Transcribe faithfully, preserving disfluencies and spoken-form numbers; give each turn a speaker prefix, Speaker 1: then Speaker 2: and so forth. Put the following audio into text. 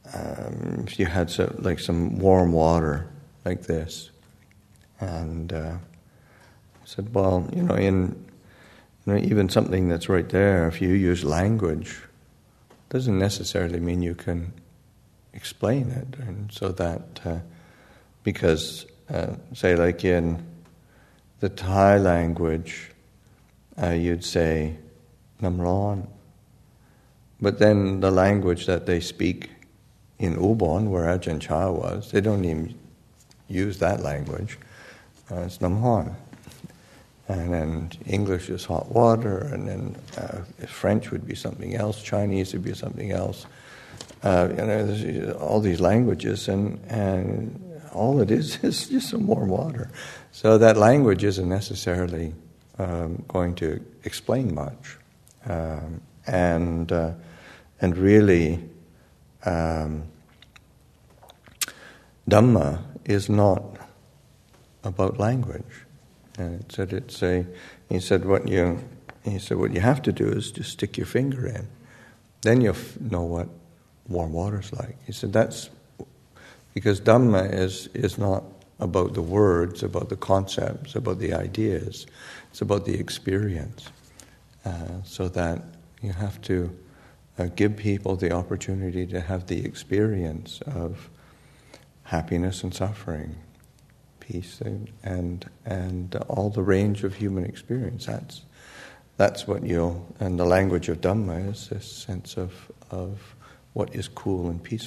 Speaker 1: um, if you had so, like some warm water like this, and uh, I said, well, you know, in you know, even something that's right there, if you use language, doesn't necessarily mean you can explain it, and so that uh, because uh, say like in the Thai language, uh, you'd say Nam Ron, but then the language that they speak in Ubon, where Ajahn Chah was, they don't even use that language. Uh, it's Nam Hon. And then English is hot water, and then uh, French would be something else, Chinese would be something else. Uh, you know, there's all these languages, and, and all it is is just some warm water. So that language isn't necessarily um, going to explain much. Um, and uh, and really, um, Dhamma is not about language. And it said it's a. He said what you. He said what you have to do is just stick your finger in, then you'll f- know what warm water's like. He said that's because Dhamma is is not about the words, about the concepts, about the ideas. It's about the experience. Uh, so that you have to uh, give people the opportunity to have the experience of happiness and suffering, peace and and, and all the range of human experience. That's that's what you'll. And the language of Dhamma is this sense of of what is cool and peaceful.